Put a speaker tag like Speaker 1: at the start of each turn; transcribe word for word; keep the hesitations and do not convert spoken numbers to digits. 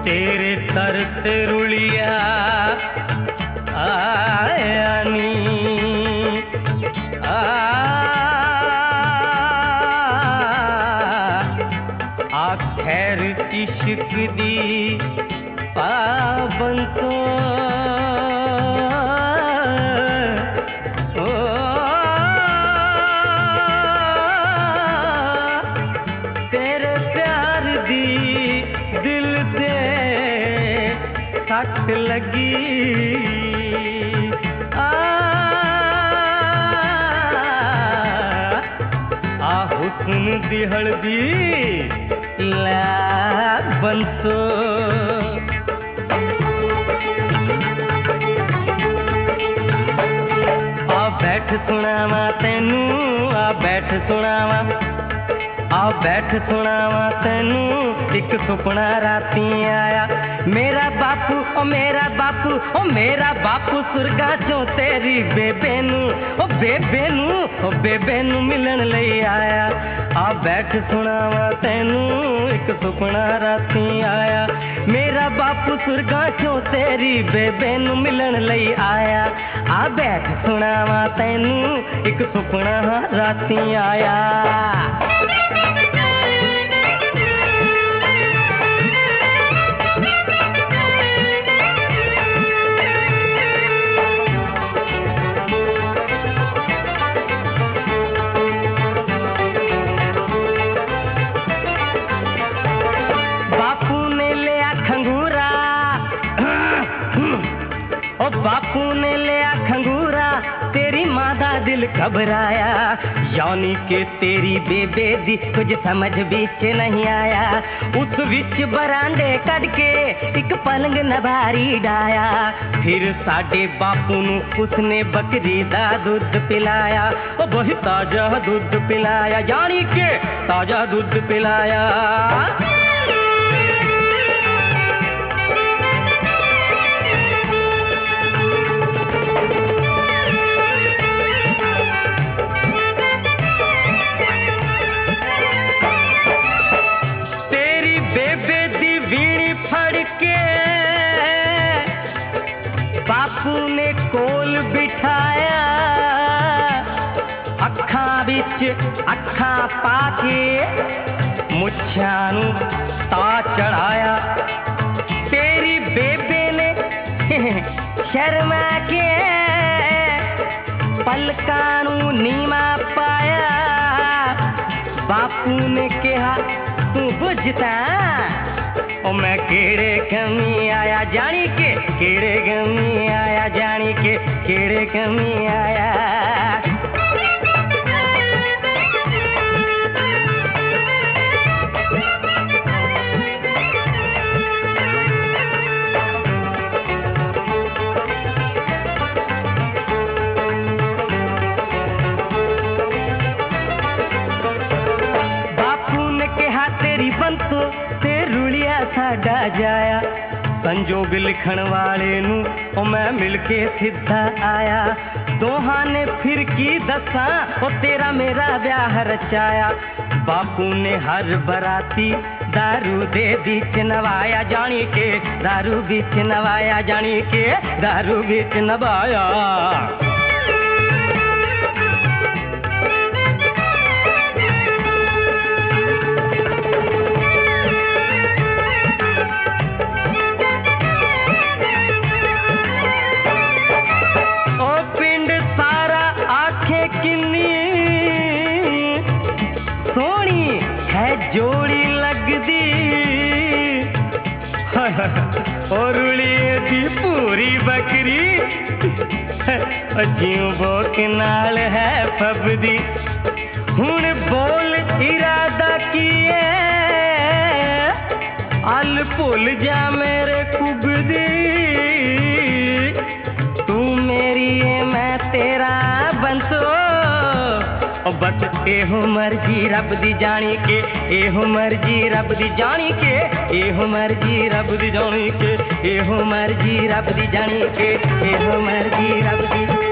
Speaker 1: तेरे दर ते रुलिया आया नी आ खैर इश्क दी पाबंदों तेरे प्यार दी दिल दे सट लगी आ आ हुस्न दी हल्दी ला बंसो आ बैठ सुनावा तेनू आ बैठ सुनावा आ बैठ सुनावा तेनू एक सुपना राती आया मेरा बापू ओ मेरा बापू ओ मेरा बापू सुरगा चों तेरी बेबे नू ओ बेबे नू ओ बेबे नू मिलन लई आया आ बैठ सुनावा तेनू एक सुपना राती आया मेरा बापू सुरगा चों तेरी बेबे नू मिलन लई आया आ बैठ सुनावा तेनू एक सुपना राती आया बापू ने लिया खंगूरा तेरी माँ दा दिल घबराया यानी के तेरी बेबे दी कुछ समझ बिच नहीं आया उस विच बरांडे कट के एक पलंग नभारी डाया फिर साडे बापू नू उसने बकरी दा दूध पिलाया ओ बहुत ताजा दूध पिलाया यानी के ताजा दूध पिलाया बापू ने कोल बिठाया अखा बिच अखा पाके मुच्छां नू ता चढ़ाया तेरी बेबे ने शर्मा के पलकां नू नीमा पाया बापू ने कहा तू बुझता ओ मैं केड़े कमी आया जानी के केड़े कमी आया जानी के केड़े कमी आया बापू ने कहा तेरी बंतो ते रुलिया साडा जाया संजोग लिखण वाले नू ओ मैं मिलके सीधा आया दोहां ने फिर की दसा ओ तेरा मेरा ब्याह रचाया बापू ने हर बराती दारू दे बीच नवाया जानी के दारू बीच नवाया जानी के दारू बीच नवाया जोड़ी लगदी और दी पूरी बकरी अजियों बोक नाल है फबदी हुण बोल इरादा किए अल भुल जा मेरे कुबदी तू मेरी है मैं तेरा बंसो बस एहो मर्जी रब दी जानी के एहो मर्जी रब दी जानी के एहो मर्जी रब दी जानी के एहो मर्जी रब दी जानी के एहो मर्जी रब दी